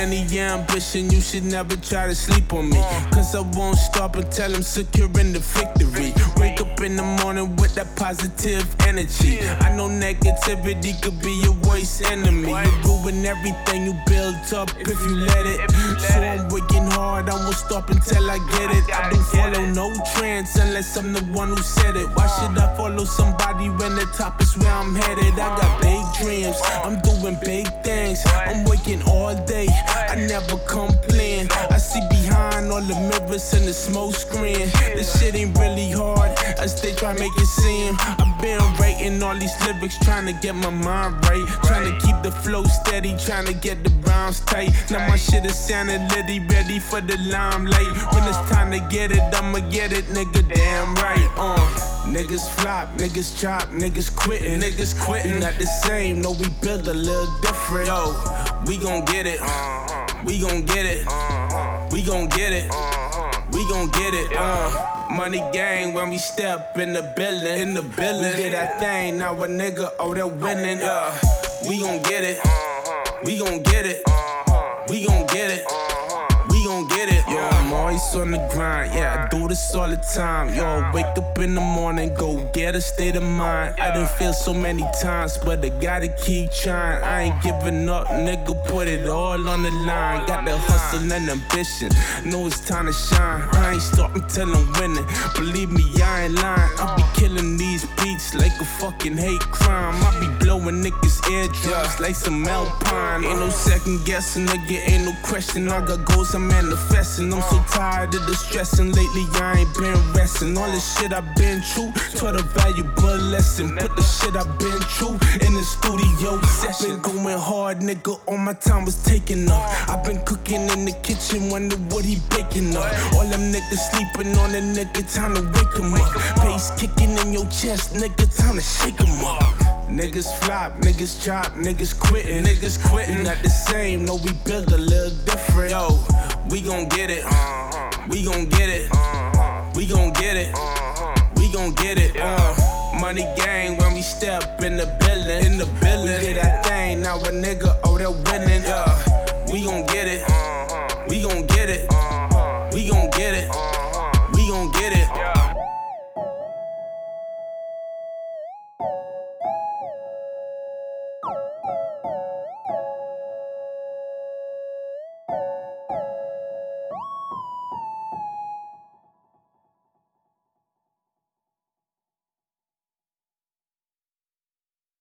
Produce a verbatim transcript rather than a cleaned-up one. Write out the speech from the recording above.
any ambition, you should never try to sleep on me. Cause I won't stop until I'm securing the victory. Wake up in the morning with that positive energy. I know negativity could be your worst enemy. You ruin everything you built up if you let it. So I'm working hard, I won't stop until I get it. I don't follow no trends unless I'm the one who said it. Why should I follow somebody when the top is where I'm headed? I got big dreams, I'm doing big things. I'm working all day, I never complain. I see behind all the mirrors and the smoke screen. This shit ain't really hard, as they try to make it seem. I've been writing all these lyrics, trying to get my mind right. Trying to keep the flow steady, trying to get the rhymes tight. Now my shit is sounding litty, ready for the limelight. When it's time to get it, I'ma get it, nigga, damn right. Uh, niggas flop, niggas chop, niggas quitting, niggas quitting. Not the same, no, we build a little different. Yo, we gon' get it, we gon' get it, we gon' get it, we gon' get it. Uh. Money gang when we step in the building, in the building. We did that thing, now a nigga, oh, they're winning. Uh, we gon' get it, we gon' get it, we gon' get it, we gon' get it. Yo, I'm always on the grind, yeah, I do this all the time. Yo, wake up in the morning, go get a state of mind. I done failed so many times, but I gotta keep trying. I ain't giving up, nigga, put it all on the line. Got the hustle and ambition, know it's time to shine. I ain't stopping till I'm winning, believe me, I ain't lying. I be killing these beats like a fucking hate crime. I be blowing niggas' eardrums like some Alpine. Ain't no second guessing, nigga, ain't no question. I got goals I'm manifesting. I'm so tired of the stressing. Lately I ain't been resting. All this shit I've been through, taught a valuable lesson. Put the shit I've been through in the studio session. Been going hard, nigga, all my time was taking up. I've been cooking in the kitchen, wonder what he baking up. All them niggas sleeping on a nigga, time to wake him up. Bass kicking in your chest, nigga, time to shake him up. Niggas flop, niggas chop, niggas quitting, niggas quitting. Not the same, no, we build a little different. Yo, we gon' get it, we gon' get it, we gon' get it, we gon' get it. Uh, money gang when we step in the building, in the building. We did that thing, now a nigga, oh, they're winning. Uh, we gon' get it, we gon' get it, we gon' get it, we gon' get it.